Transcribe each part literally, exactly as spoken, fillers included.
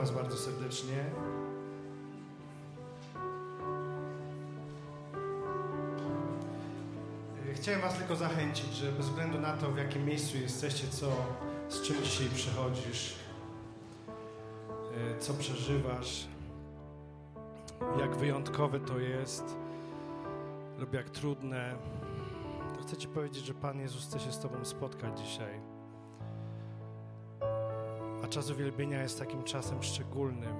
Was bardzo serdecznie. Chciałem Was tylko zachęcić, że bez względu na to, w jakim miejscu jesteście, co, z czym dzisiaj przychodzisz, co przeżywasz, jak wyjątkowe to jest lub jak trudne, to chcę Ci powiedzieć, że Pan Jezus chce się z Tobą spotkać dzisiaj. A czas uwielbienia jest takim czasem szczególnym.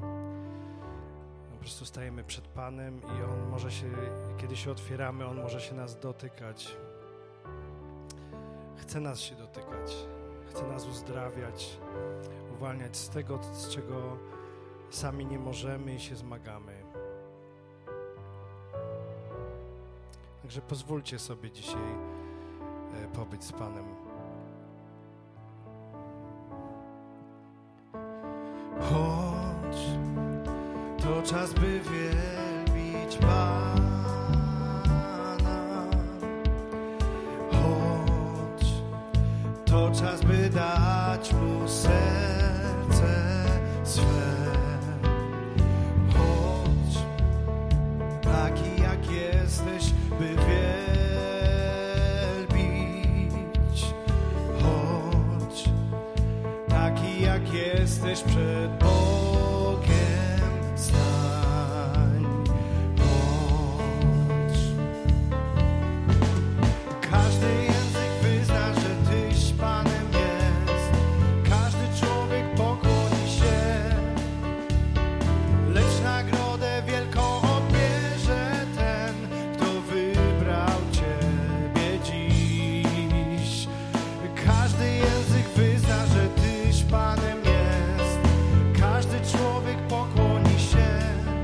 Po prostu stajemy przed Panem i On może się, kiedy się otwieramy, On może się nas dotykać. Chce nas się dotykać. Chce nas uzdrawiać, uwalniać z tego, z czego sami nie możemy i się zmagamy. Także pozwólcie sobie dzisiaj pobyć z Panem. Chodź, to czas, by wielbić Pana. Chodź, to czas, by dać Mu serce swe. Chodź, taki jak jesteś, by wielbić. Chodź, taki jak jesteś, przed Bogiem stań. Chodź. Każdy język wyzna, że Tyś Panem jest. Każdy człowiek pokłoni się, lecz nagrodę wielką odbierze ten, kto wybrał Ciebie dziś. Każdy język wyzna, że Tyś Panem jest. Każdy człowiek pokłoni się,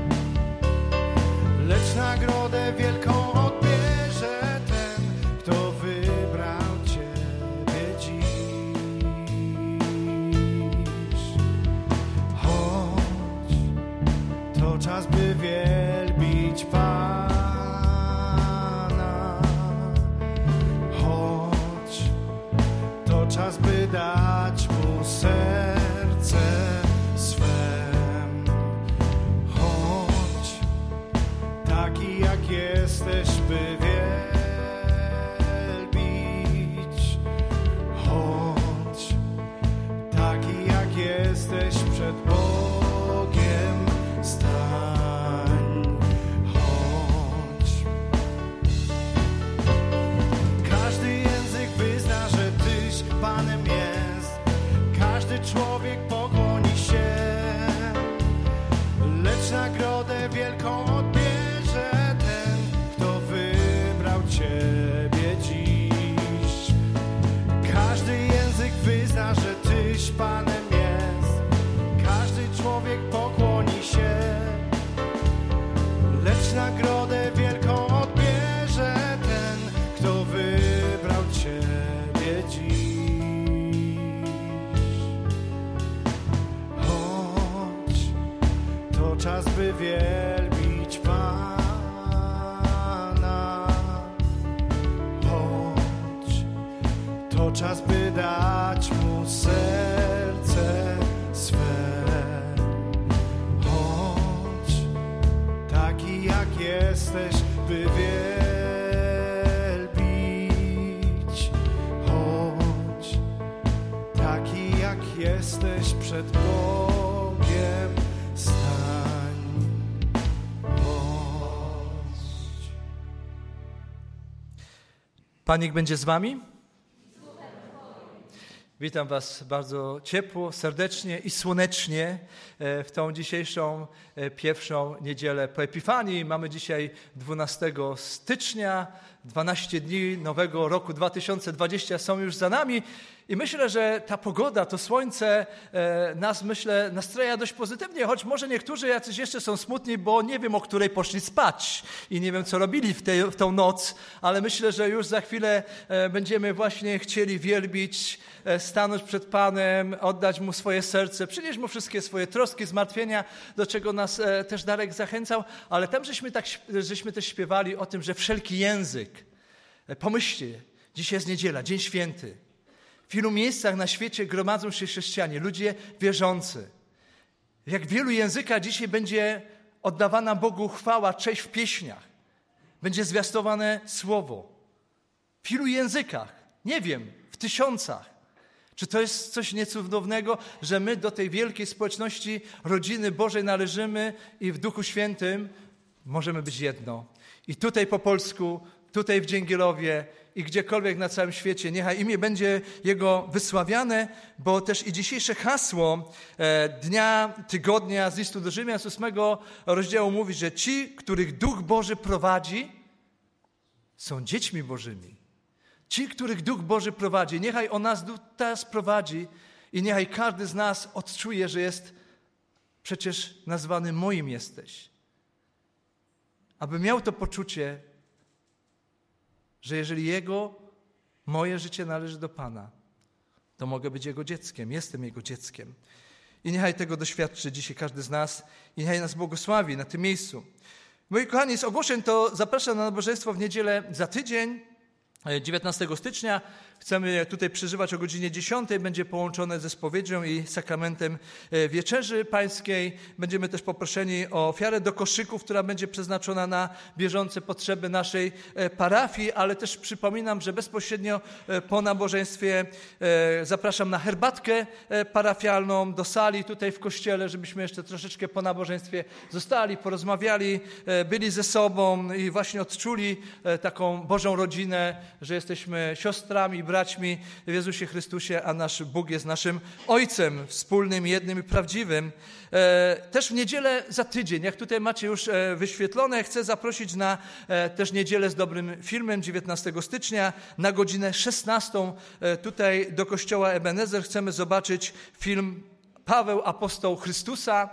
lecz nagrodę wielką odbierze ten, kto wybrał Ciebie dziś. Chodź, to czas, by wielbić Pana. Chodź, to czas, by dać Mu serce swem. Chodź, taki jak jesteś, by wielbić. Chodź, taki jak jesteś, przed Bogiem stań. Chodź. Każdy język wyzna, że Tyś Panem jest. Każdy człowiek pokłoni się, lecz nagrodę wielką odbierze ten, kto wybrał Ciebie dziś. Każdy język wyzna, że Tyś Panem jest. Każdy człowiek pokłoni się, lecz nagrodę wielką odbierze ten, kto wybrał Ciebie dziś. Chodź, to czas, by wielbić Pana. Chodź, to czas, by dać Mu serce swe. Chodź, taki jak jesteś, by wielbić. Chodź, taki jak jesteś, przed Bogiem stań. Chodź. Pan niech będzie z wami. Witam Was bardzo ciepło, serdecznie i słonecznie w tą dzisiejszą pierwszą niedzielę po Epifanii. Mamy dzisiaj dwunastego stycznia, dwanaście dni nowego roku dwa tysiące dwudziestego są już za nami i myślę, że ta pogoda, to słońce nas, myślę, nastraja dość pozytywnie, choć może niektórzy jacyś jeszcze są smutni, bo nie wiem, o której poszli spać i nie wiem, co robili w, tej, w tą noc, ale myślę, że już za chwilę będziemy właśnie chcieli wielbić, stanąć przed Panem, oddać Mu swoje serce, przynieść Mu wszystkie swoje troski, zmartwienia, do czego nas też Darek zachęcał, ale tam żeśmy, tak, żeśmy też śpiewali o tym, że wszelki język, pomyślcie, dzisiaj jest niedziela, dzień święty, w ilu miejscach na świecie gromadzą się chrześcijanie, ludzie wierzący. Jak w wielu językach dzisiaj będzie oddawana Bogu chwała, cześć w pieśniach. Będzie zwiastowane słowo. W ilu językach? Nie wiem, w tysiącach. Czy to jest coś niecudownego, że my do tej wielkiej społeczności rodziny Bożej należymy i w Duchu Świętym możemy być jedno. I tutaj po polsku, tutaj w Dzięgielowie i gdziekolwiek na całym świecie. Niechaj imię będzie Jego wysławiane, bo też i dzisiejsze hasło dnia, tygodnia z listu do Rzymian z ósmego rozdziału mówi, że ci, których Duch Boży prowadzi, są dziećmi Bożymi. Ci, których Duch Boży prowadzi, niechaj On nas teraz prowadzi i niechaj każdy z nas odczuje, że jest przecież nazwany moim jesteś. Aby miał to poczucie, że jeżeli Jego, moje życie należy do Pana, to mogę być Jego dzieckiem, jestem Jego dzieckiem. I niechaj tego doświadczy dzisiaj każdy z nas i niechaj nas błogosławi na tym miejscu. Moi kochani, z ogłoszeń to zapraszam na nabożeństwo w niedzielę za tydzień, dziewiętnastego stycznia. Chcemy je tutaj przeżywać o godzinie dziesiątej. Będzie połączone ze spowiedzią i sakramentem wieczerzy pańskiej. Będziemy też poproszeni o ofiarę do koszyków, która będzie przeznaczona na bieżące potrzeby naszej parafii, ale też przypominam, że bezpośrednio po nabożeństwie zapraszam na herbatkę parafialną do sali tutaj w kościele, żebyśmy jeszcze troszeczkę po nabożeństwie zostali, porozmawiali, byli ze sobą i właśnie odczuli taką Bożą rodzinę, że jesteśmy siostrami, braćmi w Jezusie Chrystusie, a nasz Bóg jest naszym Ojcem wspólnym, jednym i prawdziwym. Też w niedzielę za tydzień, jak tutaj macie już wyświetlone, chcę zaprosić na też niedzielę z dobrym filmem dziewiętnastego stycznia na godzinę szesnastą. Tutaj do kościoła Ebenezer chcemy zobaczyć film Paweł, apostoł Chrystusa,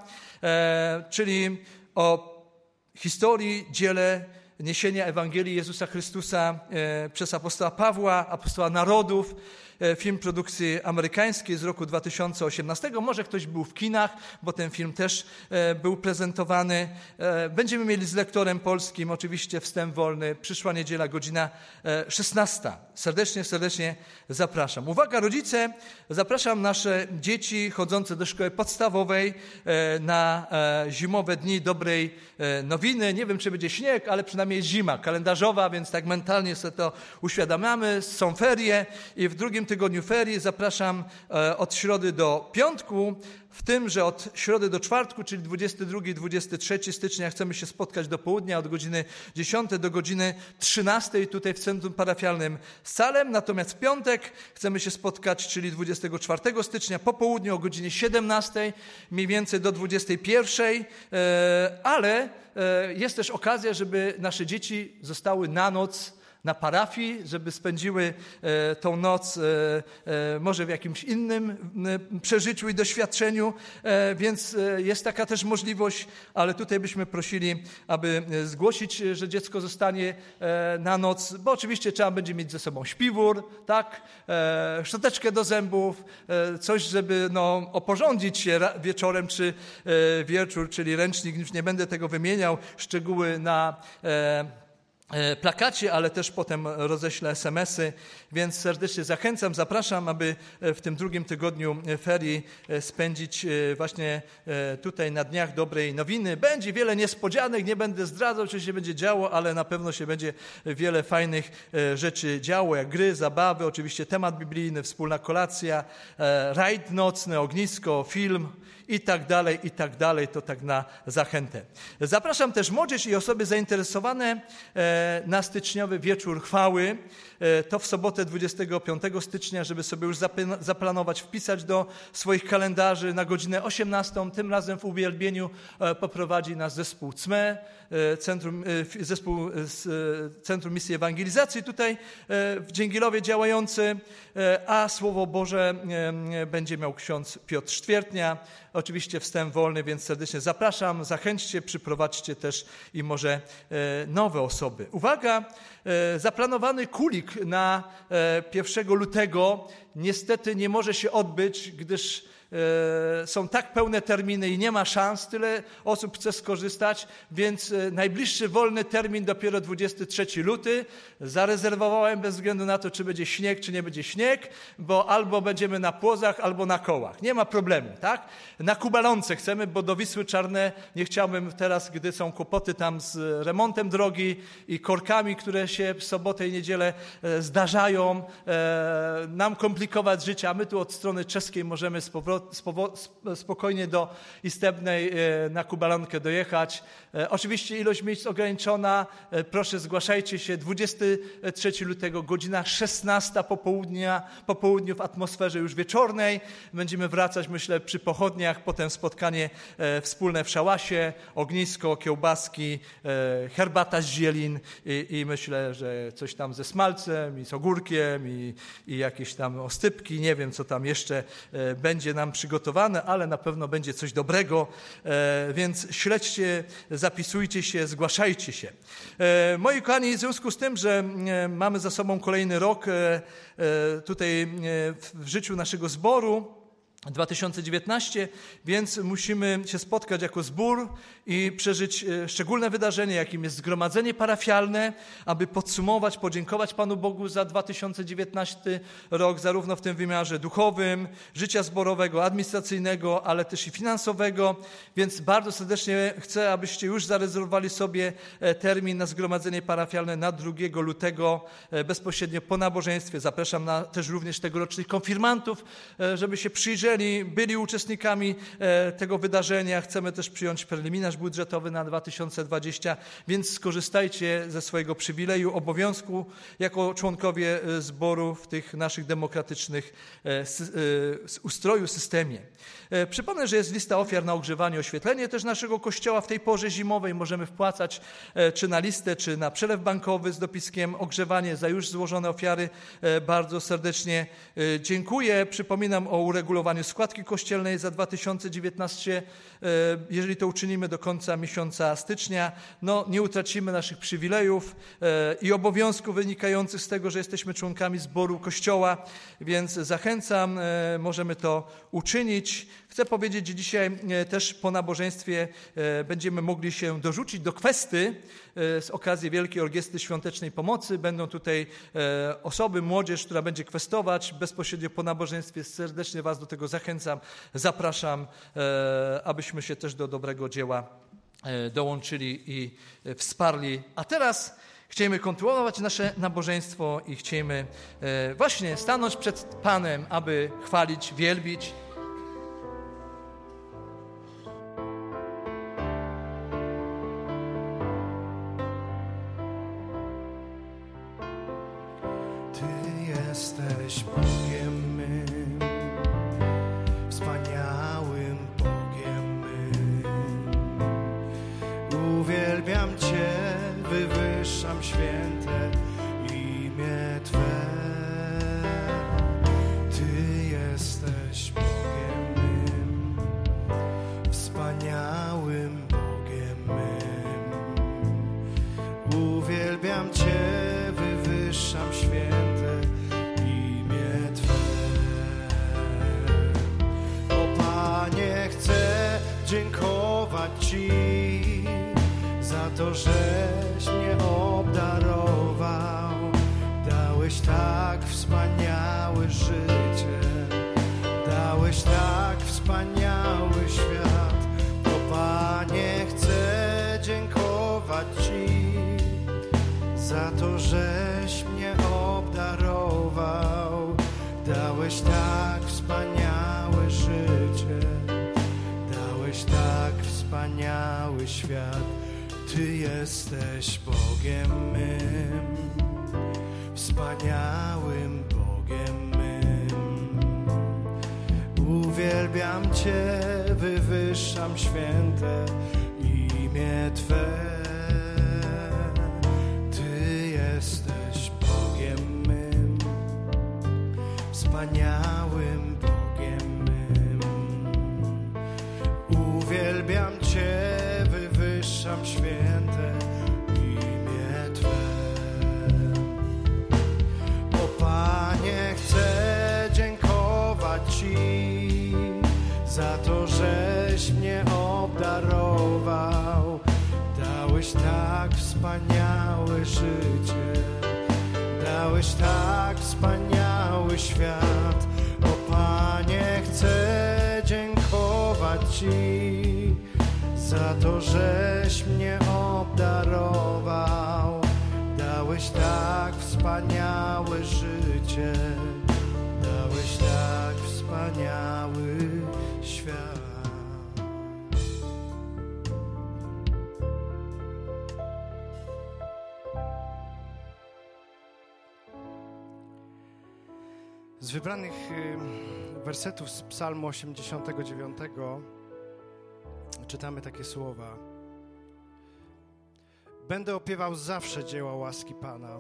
czyli o historii, dziele niesienia Ewangelii Jezusa Chrystusa e, przez apostoła Pawła, apostoła narodów, e, film produkcji amerykańskiej z roku dwa tysiące osiemnastego. Może ktoś był w kinach, bo ten film też e, był prezentowany. E, będziemy mieli z lektorem polskim, oczywiście wstęp wolny. Przyszła niedziela, godzina e, szesnasta. Serdecznie, serdecznie zapraszam. Uwaga, rodzice, zapraszam nasze dzieci chodzące do szkoły podstawowej e, na e, zimowe dni dobrej e, nowiny. Nie wiem, czy będzie śnieg, ale przynajmniej jest zima kalendarzowa, więc tak mentalnie sobie to uświadamiamy. Są ferie i w drugim tygodniu ferii zapraszam od środy do piątku, w tym, że od środy do czwartku, czyli dwudziestego drugiego dwudziestego trzeciego stycznia chcemy się spotkać do południa od godziny dziesiątej do godziny trzynastej tutaj w Centrum Parafialnym Salem. Natomiast w piątek chcemy się spotkać, czyli dwudziestego czwartego stycznia po południu o godzinie siedemnastej, mniej więcej do dwudziestej pierwszej, ale jest też okazja, żeby nasze dzieci zostały na noc na parafii, żeby spędziły e, tą noc e, e, może w jakimś innym e, przeżyciu i doświadczeniu, e, więc e, jest taka też możliwość, ale tutaj byśmy prosili, aby zgłosić, że dziecko zostanie e, na noc, bo oczywiście trzeba będzie mieć ze sobą śpiwór, tak, e, szczoteczkę do zębów, e, coś, żeby no, oporządzić się wieczorem czy e, wieczór, czyli ręcznik, już nie będę tego wymieniał, szczegóły na e, plakacie, ale też potem roześlę es em esy, więc serdecznie zachęcam, zapraszam, aby w tym drugim tygodniu ferii spędzić właśnie tutaj na Dniach Dobrej Nowiny. Będzie wiele niespodzianek, nie będę zdradzał, co się będzie działo, ale na pewno się będzie wiele fajnych rzeczy działo, jak gry, zabawy, oczywiście temat biblijny, wspólna kolacja, rajd nocny, ognisko, film i tak dalej, i tak dalej, to tak na zachętę. Zapraszam też młodzież i osoby zainteresowane na styczniowy wieczór chwały. To w sobotę dwudziestego piątego stycznia, żeby sobie już zaplanować, wpisać do swoich kalendarzy na godzinę osiemnastą. Tym razem w uwielbieniu poprowadzi nas zespół C M E, Centrum, zespół Centrum Misji Ewangelizacji tutaj w Dzięgielowie działający, a Słowo Boże będzie miał ksiądz Piotr Sztwiertnia. Oczywiście wstęp wolny, więc serdecznie zapraszam, zachęćcie, przyprowadźcie też i może nowe osoby. Uwaga, zaplanowany kulik na pierwszego lutego niestety nie może się odbyć, gdyż e, są tak pełne terminy i nie ma szans, tyle osób chce skorzystać, więc e, najbliższy wolny termin dopiero dwudziestego trzeciego lutego. Zarezerwowałem bez względu na to, czy będzie śnieg, czy nie będzie śnieg, bo albo będziemy na płozach, albo na kołach. Nie ma problemu, tak? Na kubalonce chcemy, bo do Wisły Czarne nie chciałbym teraz, gdy są kłopoty tam z remontem drogi i korkami, które się w sobotę i niedzielę e, zdarzają, e, nam komplikować życie, a my tu od strony czeskiej możemy spowo- spowo- spokojnie do Istebnej e, na kubalonkę dojechać. E, oczywiście ilość miejsc ograniczona. E, proszę, zgłaszajcie się. dwudziestego trzeciego lutego, godzina szesnasta popołudnia, po południu w atmosferze już wieczornej. Będziemy wracać, myślę, przy pochodniach, potem spotkanie e, wspólne w szałasie, ognisko, kiełbaski, e, herbata z zielin i, i myślę, że coś tam ze smalcem i z ogórkiem i, i jakieś tam ostypki. Nie wiem, co tam jeszcze e, będzie nam przygotowane, ale na pewno będzie coś dobrego, e, więc śledźcie, zapisujcie się, zgłaszajcie się. E, moi kochani, w związku z tym, że e, mamy za sobą kolejny rok e, e, tutaj e, w życiu naszego zboru, dwa tysiące dziewiętnasty, więc musimy się spotkać jako zbór i przeżyć szczególne wydarzenie, jakim jest zgromadzenie parafialne, aby podsumować, podziękować Panu Bogu za dwa tysiące dziewiętnasty rok, zarówno w tym wymiarze duchowym, życia zborowego, administracyjnego, ale też i finansowego, więc bardzo serdecznie chcę, abyście już zarezerwowali sobie termin na zgromadzenie parafialne na drugiego lutego, bezpośrednio po nabożeństwie. Zapraszam na też również tegorocznych konfirmantów, żeby się przyjrzeli, byli uczestnikami tego wydarzenia. Chcemy też przyjąć preliminarz budżetowy na dwa tysiące dwudziesty, więc skorzystajcie ze swojego przywileju, obowiązku jako członkowie zboru w tych naszych demokratycznych ustroju, systemie. Przypomnę, że jest lista ofiar na ogrzewanie, oświetlenie też naszego kościoła w tej porze zimowej. Możemy wpłacać czy na listę, czy na przelew bankowy z dopiskiem ogrzewanie za już złożone ofiary. Bardzo serdecznie dziękuję. Przypominam o uregulowaniu składki kościelnej za dwa tysiące dziewiętnasty. Jeżeli to uczynimy do końca miesiąca stycznia, no nie utracimy naszych przywilejów i obowiązków wynikających z tego, że jesteśmy członkami zboru kościoła, więc zachęcam, możemy to uczynić. Chcę powiedzieć, że dzisiaj też po nabożeństwie będziemy mogli się dorzucić do kwesty z okazji Wielkiej Orkiestry Świątecznej Pomocy. Będą tutaj osoby, młodzież, która będzie kwestować bezpośrednio po nabożeństwie. Serdecznie Was do tego zachęcam, zapraszam, abyśmy się też do dobrego dzieła dołączyli i wsparli. A teraz chcemy kontynuować nasze nabożeństwo i chcemy właśnie stanąć przed Panem, aby chwalić, wielbić. Jesteś Bogiem mym, wspaniałym Bogiem mym. Uwielbiam Cię, wywyższam święte imię Twe. Ty jesteś Bogiem mym, wspaniałym Bogiem mym. Uwielbiam Cię, wywyższam święte imię Twe. O Panie, chcę dziękować Ci za to, żeś mnie obdarował. Dałeś tak wspaniałe życie, dałeś tak wspaniały świat. O Panie, chcę dziękować Ci za to, żeś mnie obdarował. Dałeś tak wspaniałe życie, dałeś tak wspaniały świat. Ty jesteś Bogiem mym, wspaniałym Bogiem mym. Uwielbiam Cię, wywyższam święte imię Twe. Ty jesteś Bogiem mym, wspaniałym Bogiem mym. Uwielbiam Cię, wywyższam święte imię Twe. O Panie, chcę dziękować Ci za to, żeś mnie obdarował. Dałeś tak wspaniałe życie, dałeś tak wspaniały świat. O Panie, chcę dziękować Ci za to, żeś mnie obdarował. Dałeś tak wspaniałe życie, dałeś tak wspaniały świat. Z wybranych wersetów z Psalmu osiemdziesiątego dziewiątego czytamy takie słowa. Będę opiewał zawsze dzieła łaski Pana.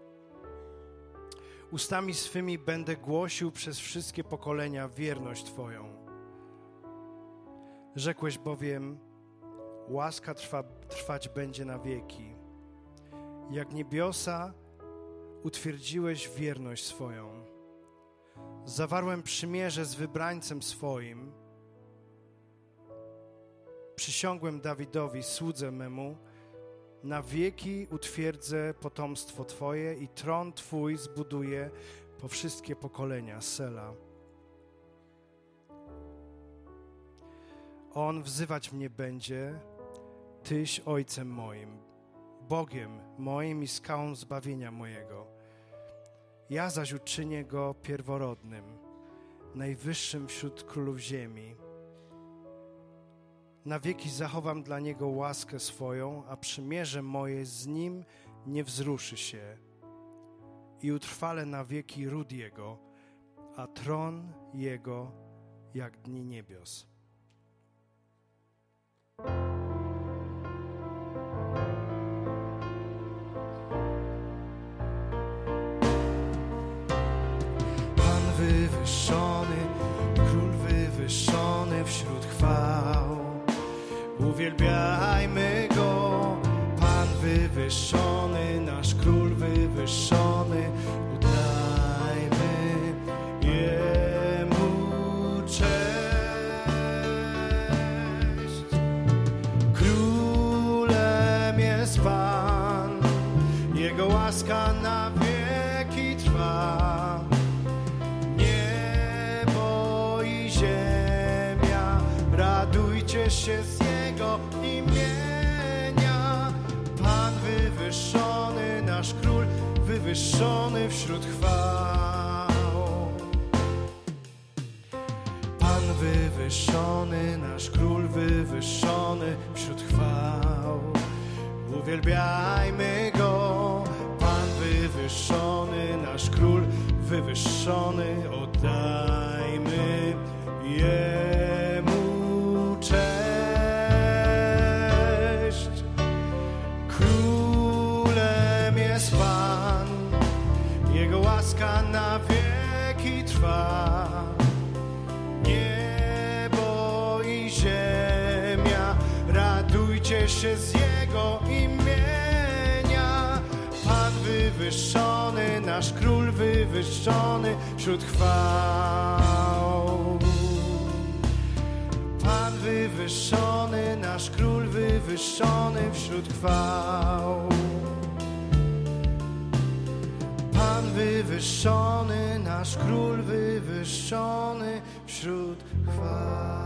Ustami swymi będę głosił przez wszystkie pokolenia wierność Twoją. Rzekłeś bowiem, łaska trwa, trwać będzie na wieki. Jak niebiosa utwierdziłeś wierność swoją. Zawarłem przymierze z wybrańcem swoim. Przysiągłem Dawidowi, słudze memu, na wieki utwierdzę potomstwo Twoje i tron Twój zbuduję po wszystkie pokolenia. Sela. On wzywać mnie będzie, Tyś Ojcem moim, Bogiem moim i skałą zbawienia mojego. Ja zaś uczynię Go pierworodnym, najwyższym wśród królów ziemi. Na wieki zachowam dla Niego łaskę swoją, a przymierze moje z Nim nie wzruszy się. I utrwalę na wieki ród Jego, a tron Jego jak dni niebios. Pan wywyższony, Król wywyższony wśród chwał. Uwielbiajmy Go, Pan wywyższony, nasz Król wywyższony, oddajmy Jemu cześć. Królem jest Pan, Jego łaska na wieki trwa. Niebo i ziemia, radujcie się z Jego imienia. Pan wywyższony, nasz Król wywyższony wśród chwał. Pan wywyższony, nasz Król wywyższony wśród chwał. Uwielbiajmy Go, Pan wywyższony, nasz Król wywyższony, oddajmy Jemu cześć. Królem jest Pan, Jego łaska na wieki trwa. Niebo i ziemia, radujcie się z Jego imienia. Pan wywyższony, nasz Król wywyższony wśród chwał. Pan wywyższony, nasz Król wywyższony wśród chwał. Pan wywyższony, nasz Król wywyższony wśród chwał.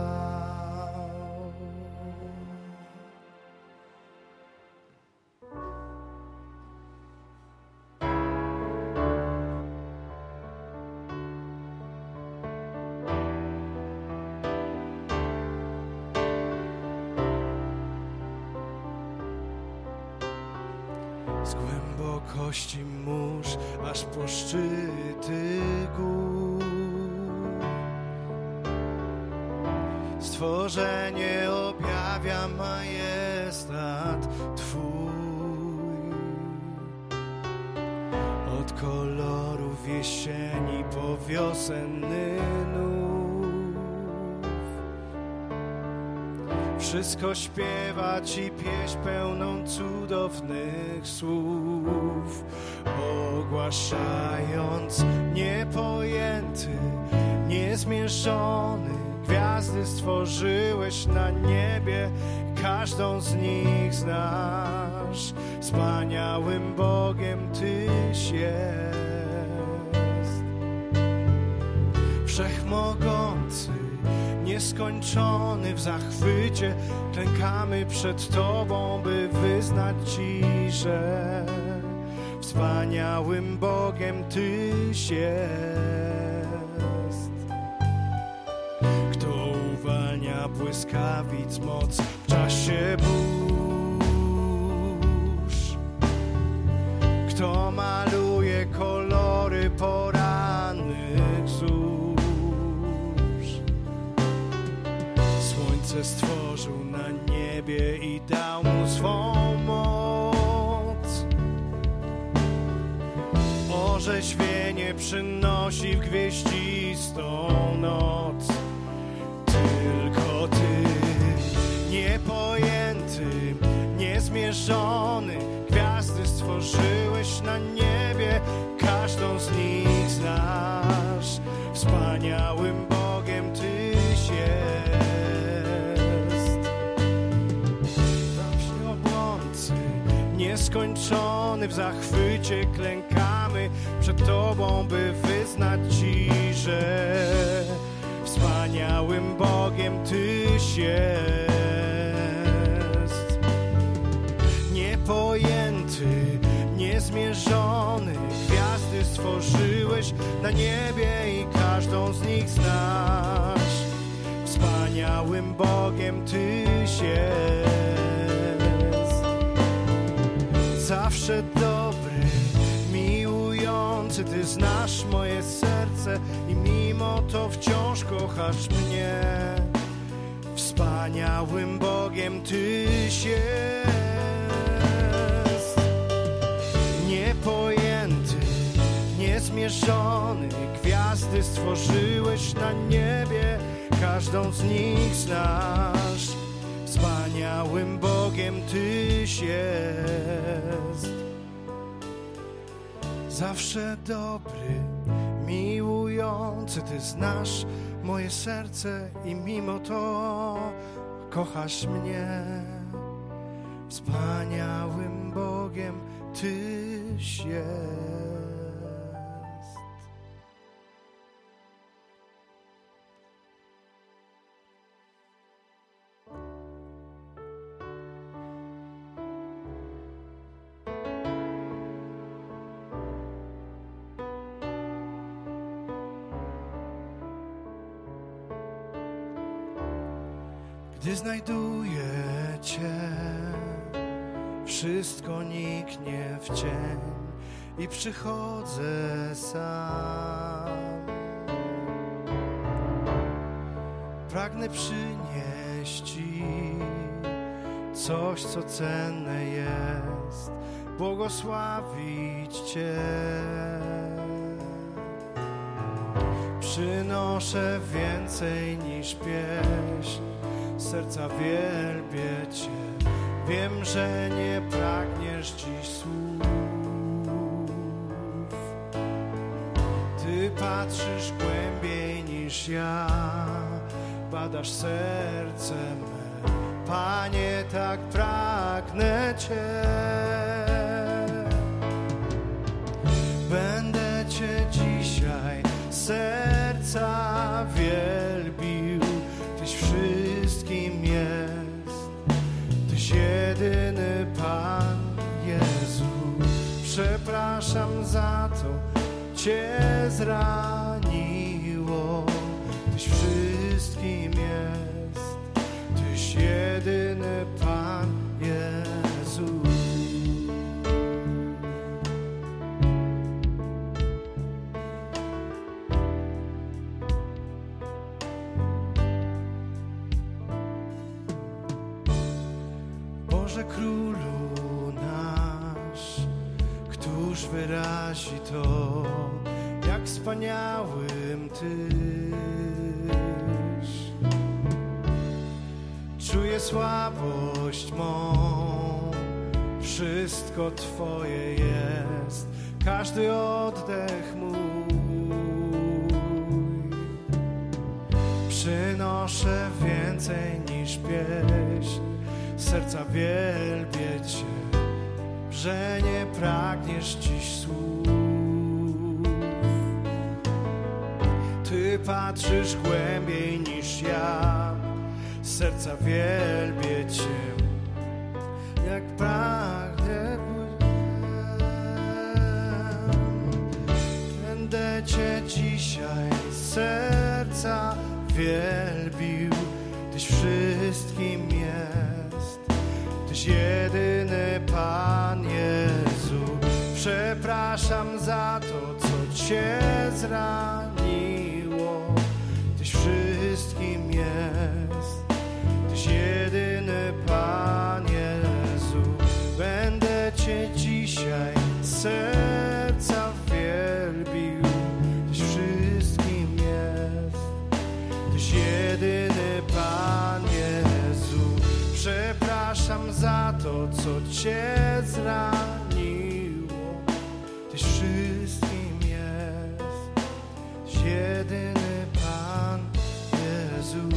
Z głębokości mórz, aż po szczyty gór. Stworzenie objawia majestat Twój. Od kolorów jesieni po wiosenny nów. Wszystko śpiewa Ci pieśń pełną cudownych słów, ogłaszając niepojęty, niezmierzony gwiazdy stworzyłeś na niebie, każdą z nich znasz. Wspaniałym Bogiem Tyś jest. Wszechmogący, nieskończony w zachwycie, klękamy przed Tobą, by wyznać Ci, że wspaniałym Bogiem Tyś jest. Kto uwalnia błyskawic moc w czasie burz? Kto maluje kolory porannych zórz? Słońce stworzył na niebie i dał mu swą moc. Orzeźwienie przynosi w gwieździstą noc. Tylko Ty, niepojęty, niezmierzony, gwiazdy stworzyłeś na niebie, każdą z nich znasz. Wspaniałym Bogiem Tyś jest. Wszechmogący, nieskończony w zachwycie, klękamy przed Tobą, by wyznać Ci, że wspaniałym Bogiem Tyś jest. Niepojęty, niezmierzony, gwiazdy stworzyłeś na niebie i każdą z nich znasz. Wspaniałym Bogiem Tyś jest. Zawsze dobry, miłujący, Ty znasz moje serce i mimo to wciąż kochasz mnie. Wspaniałym Bogiem Tyś jest. Niepojęty, niezmierzony, gwiazdy stworzyłeś na niebie, każdą z nich znasz. Wspaniałym Bogiem Tyś jest. Zawsze dobry, miłujący, Ty znasz moje serce i mimo to kochasz mnie. Wspaniałym Bogiem Tyś jest. Gdy znajduję Cię, wszystko niknie w cień i przychodzę sam. Pragnę przynieść Ci coś, co cenne jest, błogosławić Cię. Przynoszę więcej niż pieśń, serca wielbię Cię. Wiem, że nie pragniesz dziś słów. Ty patrzysz głębiej niż ja, badasz serce me. Panie, tak pragnę Cię. Będę Cię dzisiaj serca wielbił. Tyś wszystkim jest, Tyś jedyny Pan Jezu. Przepraszam za to, Cię zraniło. Tyś wszystkim jest, Tyś jedyny Pan Jezu. Boże Królu nasz, któż wyrazi to, jak wspaniałym Tyś. Czuję słabość mą, wszystko Twoje jest, każdy oddech mój. przynoszę więcej niż pieśń. Serca wielbię Cię, że nie pragniesz dziś słów. Ty patrzysz głębiej niż ja, serca wielbię Cię, jak pragnę. Będę Cię dzisiaj z serca wielbił, Tyś wszystkim jest, Tyś jedyny Pan Jezu. Przepraszam za to, co Cię zraniło, Tyś wszystkim jest, Tyś jedyny Pan Jezu. Będę Cię dzisiaj z serca wielbił, Tyś wszystkim jest, Tyś jedyny Pan Jezu. Przepraszam za to, co Cię zraniło, Tyś wszystkim jest, Tyś jedyny Pan Jezu.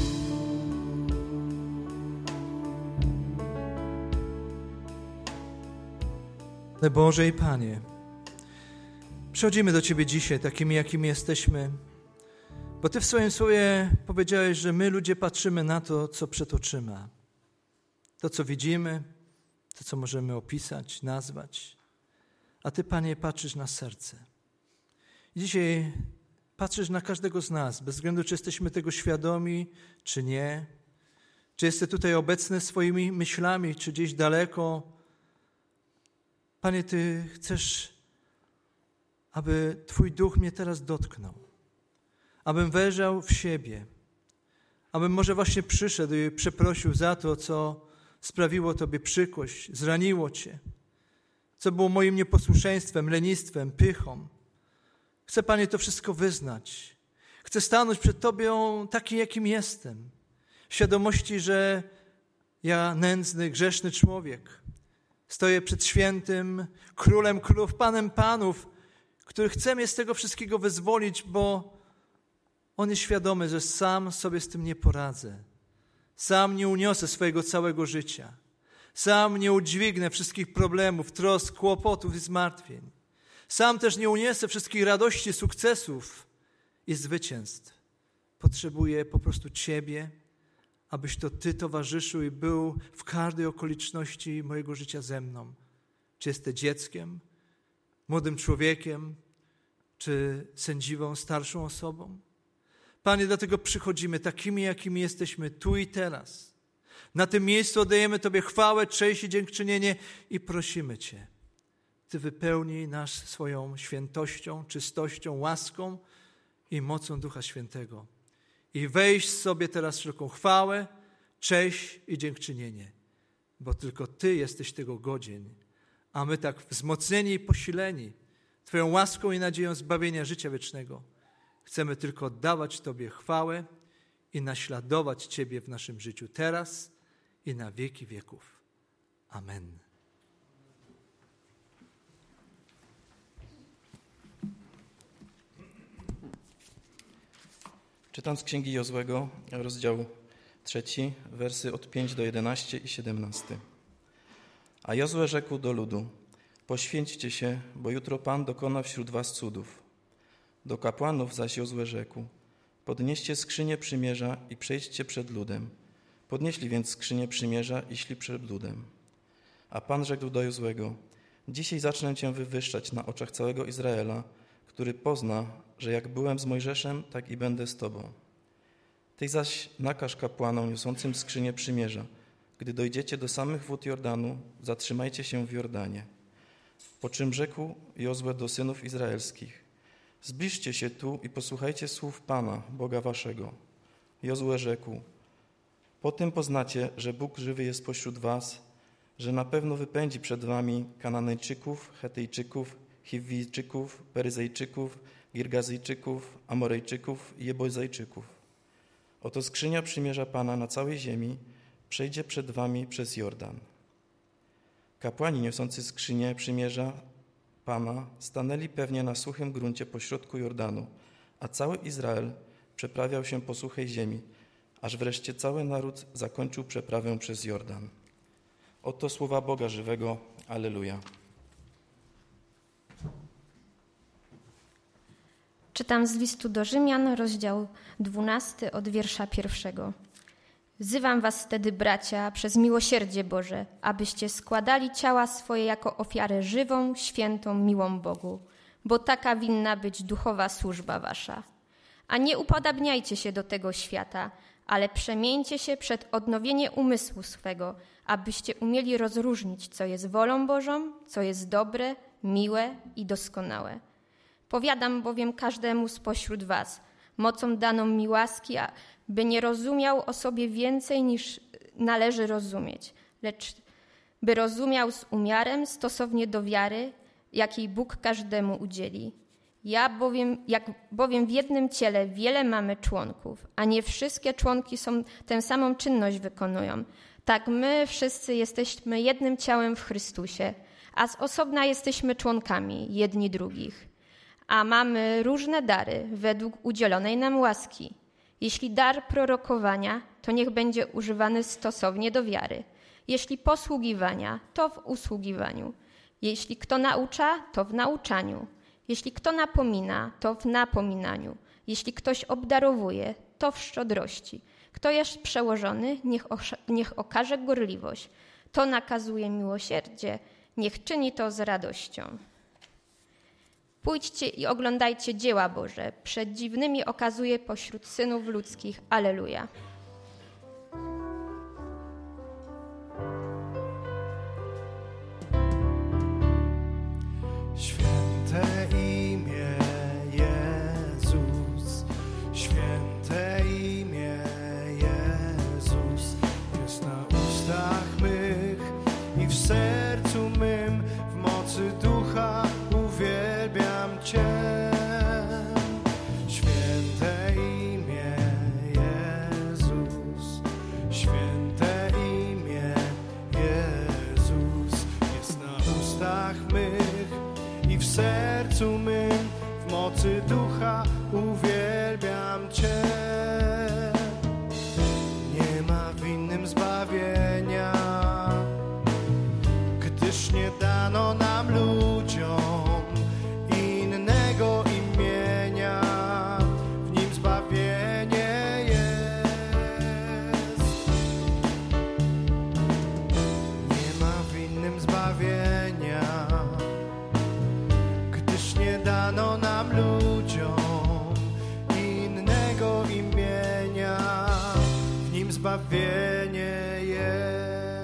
Boże i Panie, przychodzimy do Ciebie dzisiaj takimi, jakimi jesteśmy, bo Ty w swoim słowie powiedziałeś, że my ludzie patrzymy na to, co przed oczyma. To, co widzimy, to, co możemy opisać, nazwać. A Ty, Panie, patrzysz na serce. I dzisiaj patrzysz na każdego z nas, bez względu, czy jesteśmy tego świadomi, czy nie. Czy jesteś tutaj obecny swoimi myślami, czy gdzieś daleko. Panie, Ty chcesz, aby Twój duch mnie teraz dotknął, abym wejrzał w siebie, abym może właśnie przyszedł i przeprosił za to, co sprawiło Tobie przykrość, zraniło Cię, co było moim nieposłuszeństwem, lenistwem, pychą. Chcę, Panie, to wszystko wyznać. Chcę stanąć przed Tobą taki, jakim jestem, w świadomości, że ja, nędzny, grzeszny człowiek, stoję przed świętym Królem Królów, Panem Panów, który chce mnie z tego wszystkiego wyzwolić, bo On jest świadomy, że sam sobie z tym nie poradzę. Sam nie uniosę swojego całego życia. Sam nie udźwignę wszystkich problemów, trosk, kłopotów i zmartwień. Sam też nie uniosę wszystkich radości, sukcesów i zwycięstw. Potrzebuję po prostu Ciebie, abyś to Ty towarzyszył i był w każdej okoliczności mojego życia ze mną. Czy jesteś dzieckiem, młodym człowiekiem, czy sędziwą, starszą osobą. Panie, dlatego przychodzimy takimi, jakimi jesteśmy tu i teraz. Na tym miejscu oddajemy Tobie chwałę, cześć i dziękczynienie i prosimy Cię. Ty wypełnij nas swoją świętością, czystością, łaską i mocą Ducha Świętego. I weź sobie teraz wszelką chwałę, cześć i dziękczynienie, bo tylko Ty jesteś tego godzien, a my tak wzmocnieni i posileni Twoją łaską i nadzieją zbawienia życia wiecznego chcemy tylko oddawać Tobie chwałę i naśladować Ciebie w naszym życiu teraz i na wieki wieków. Amen. Czytam z Księgi Jozłego, rozdział trzeci, wersy od piątego do jedenastego i siedemnastego. A Jozue rzekł do ludu: poświęćcie się, bo jutro Pan dokona wśród was cudów. Do kapłanów zaś Jozue rzekł: podnieście skrzynię przymierza i przejdźcie przed ludem. Podnieśli więc skrzynię przymierza i szli przed ludem. A Pan rzekł do Jozłego: dzisiaj zacznę cię wywyższać na oczach całego Izraela, który pozna, że jak byłem z Mojżeszem, tak i będę z tobą. Ty zaś nakaż kapłanom niosącym skrzynię przymierza: gdy dojdziecie do samych wód Jordanu, zatrzymajcie się w Jordanie. Po czym rzekł Jozue do synów izraelskich: zbliżcie się tu i posłuchajcie słów Pana, Boga waszego. Jozue rzekł: po tym poznacie, że Bóg żywy jest pośród was, że na pewno wypędzi przed wami Kananejczyków, Chetyjczyków, Chiwijczyków, Peryzejczyków, Girgazyjczyków, Amorejczyków i Jebuzejczyków. Oto skrzynia przymierza Pana na całej ziemi przejdzie przed wami przez Jordan. Kapłani niosący skrzynię przymierza Pana stanęli pewnie na suchym gruncie pośrodku Jordanu, a cały Izrael przeprawiał się po suchej ziemi, aż wreszcie cały naród zakończył przeprawę przez Jordan. Oto słowa Boga żywego. Alleluja. Czytam z listu do Rzymian, rozdział dwunasty, od wiersza pierwszego. Wzywam was wtedy, bracia, przez miłosierdzie Boże, abyście składali ciała swoje jako ofiarę żywą, świętą, miłą Bogu, bo taka winna być duchowa służba wasza. A nie upodabniajcie się do tego świata, ale przemieńcie się przed odnowienie umysłu swego, abyście umieli rozróżnić, co jest wolą Bożą, co jest dobre, miłe i doskonałe. Powiadam bowiem każdemu spośród was, mocą daną mi łaski, by nie rozumiał o sobie więcej niż należy rozumieć, lecz by rozumiał z umiarem stosownie do wiary, jakiej Bóg każdemu udzieli. Ja bowiem, jak bowiem w jednym ciele wiele mamy członków, a nie wszystkie członki są tę samą czynność wykonują. Tak my wszyscy jesteśmy jednym ciałem w Chrystusie, a z osobna jesteśmy członkami jedni drugich. A mamy różne dary według udzielonej nam łaski. Jeśli dar prorokowania, to niech będzie używany stosownie do wiary. Jeśli posługiwania, to w usługiwaniu. Jeśli kto naucza, to w nauczaniu. Jeśli kto napomina, to w napominaniu. Jeśli ktoś obdarowuje, to w szczodrości. Kto jest przełożony, niech, niech okaże gorliwość. To nakazuje miłosierdzie, niech czyni to z radością. Pójdźcie i oglądajcie dzieła Boże. Przed dziwnymi okazuje pośród synów ludzkich. Alleluja. Święte imię Jezus, święte imię Jezus, jest na ustach mych i w sercu mym, w mocy ducha uwielbiam Cię. Święte imię Jezus, święte imię Jezus, jest na ustach mych i w sercu mym, w mocy ducha uwielbiam Cię. Nie ma w innym zbawienia, gdyż nie dano nam ludziom innego imienia, w nim zbawienie jest. Nie ma w innym zbawienia, gdyż nie dano nam ludziom innego imienia, w nim zbawienie jest.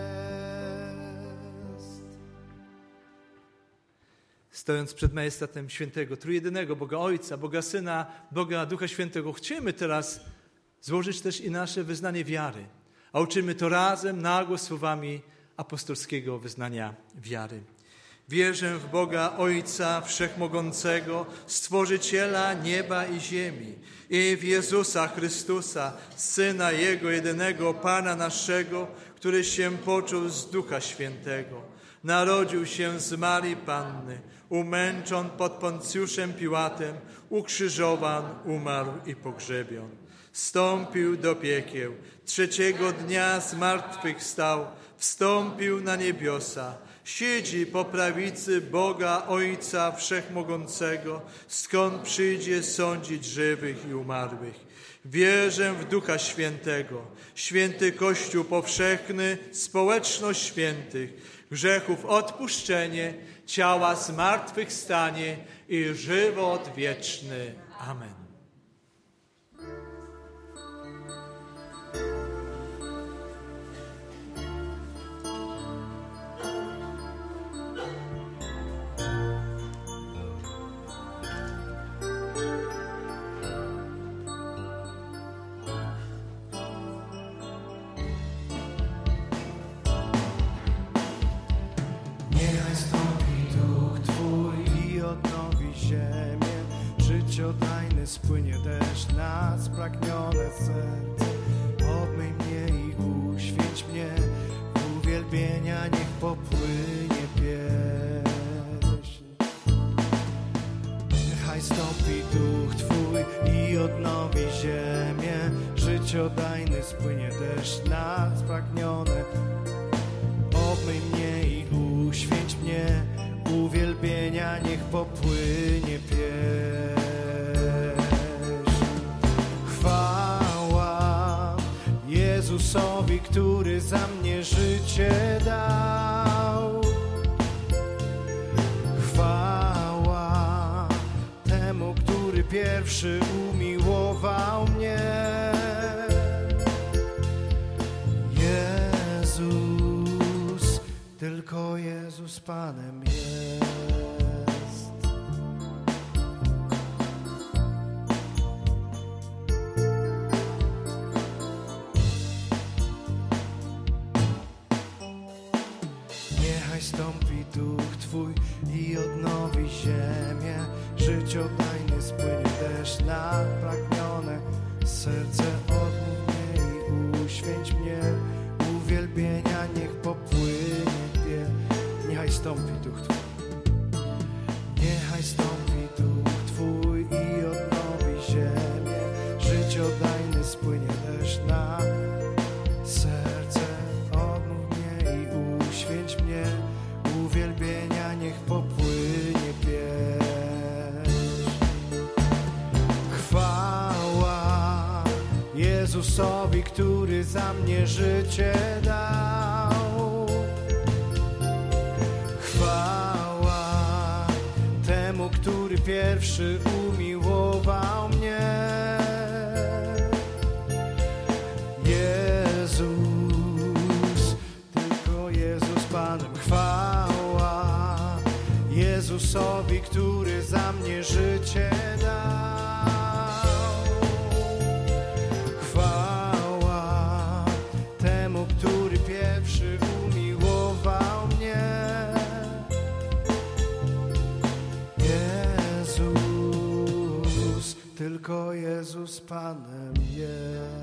Stojąc przed majestatem świętego, trójjedynego Boga Ojca, Boga Syna, Boga Ducha Świętego, chcemy teraz złożyć też i nasze wyznanie wiary, a uczymy to razem na głos słowami apostolskiego wyznania wiary. Wierzę w Boga Ojca Wszechmogącego, Stworzyciela nieba i ziemi, i w Jezusa Chrystusa, Syna Jego jedynego, Pana naszego, który się począł z Ducha Świętego. Narodził się z Marii Panny, umęczon pod Poncjuszem Piłatem, ukrzyżowan, umarł i pogrzebion. Wstąpił do piekieł, trzeciego dnia zmartwychwstał, wstąpił na niebiosa, siedzi po prawicy Boga Ojca Wszechmogącego, skąd przyjdzie sądzić żywych i umarłych. Wierzę w Ducha Świętego, święty Kościół powszechny, społeczność świętych, grzechów odpuszczenie, ciała zmartwychwstanie i żywot wieczny. Amen. Niechaj stąpi Duch Twój i odnowi ziemię, życiodajny spłynie deszcz na spragnione serce. Obmyj mnie i uświęć mnie, w uwielbienia niech popłynie pieśń. Niechaj stąpi Duch Twój i odnowi ziemię, życiodajny życiodajny spłynie deszcz na spragnione. Obmyj mnie i uświęć mnie, uwielbienia niech popłynie pieśń. Chwała Jezusowi, który za mnie życie dał. Chwała temu, który pierwszy umiłował mnie. Jezus, tylko Jezus Panem jest. Niechaj stąpi Duch Twój i odnowi ziemię. Życiodajny spłynie deszcz na pragnione serce. Odmów mnie i uświęć mnie, uwielbienia niech popłynie pie. Niechaj stąpi Duch Twój. Niechaj stąpi Duch Twój i odnowi ziemię. Życiodajny spłynie deszcz na serce. Odmów mnie i uświęć mnie, uwielbienia niech popłynie pieśń. Chwała Jezusowi, który za mnie życie dał. Chwała temu, który pierwszy umiłował mnie. Jezus, tylko Jezus Panem. Chwała Jezusowi, który za mnie życie dał. Chwała temu, który pierwszy umiłował mnie. Jezus, tylko Jezus Panem jest.